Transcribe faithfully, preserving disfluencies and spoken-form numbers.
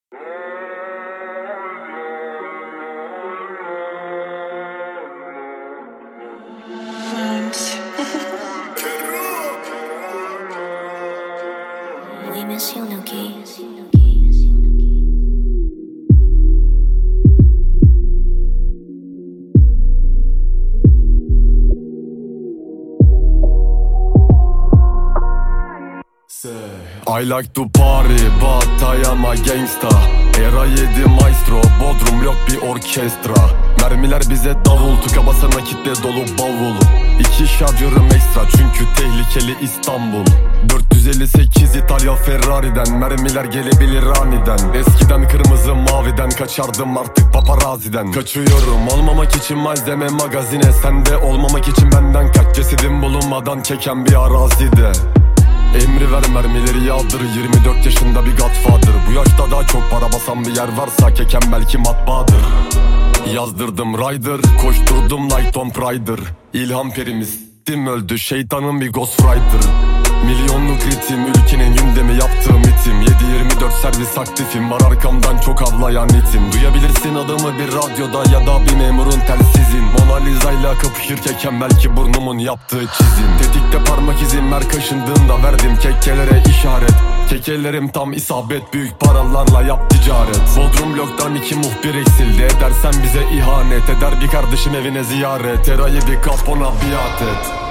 We miss you, Loki. I like to party but I am a gangsta. Era yedi maestro, Bodrum yok bir orkestra. Mermiler bize davul, tıka basana kitle dolu bavul. İki şarjörüm ekstra çünkü tehlikeli İstanbul. Dört yüz elli sekiz İtalya Ferrari'den mermiler gelebilir aniden. Eskiden kırmızı maviden kaçardım artık paparaziden. Kaçıyorum olmamak için malzeme magazine. Sende olmamak için benden kaç, cesedim bulunmadan çeken bir arazide. Emri ver mermileri yağdır, yirmi dört yaşında bir Godfather. Bu yaşta daha çok para basan bir yer varsa keken belki matbaadır. Yazdırdım rider, koşturdum like Tomb Raider. İlham perimizdim öldü, şeytanın bir ghostwriter. Milyonluk ritim, ülkenin gündemi yaptığım itim. Yedi yirmi dört servis aktifim, var arkamdan çok avlayan itim. Duyabilirsin adımı bir radyoda ya da bir memurun telsizin. Mona Lisa ile kapışırken belki burnumun yaptığı çizim. Tetikte parmak izim, her kaşındığımda verdim kekelere işaret. Kekelerim tam isabet, büyük paralarla yap ticaret. Bodrum bloktan iki muhbir eksildi, edersen bize ihanet. Eder bir kardeşim evine ziyaret, Era yedi kapona biat et.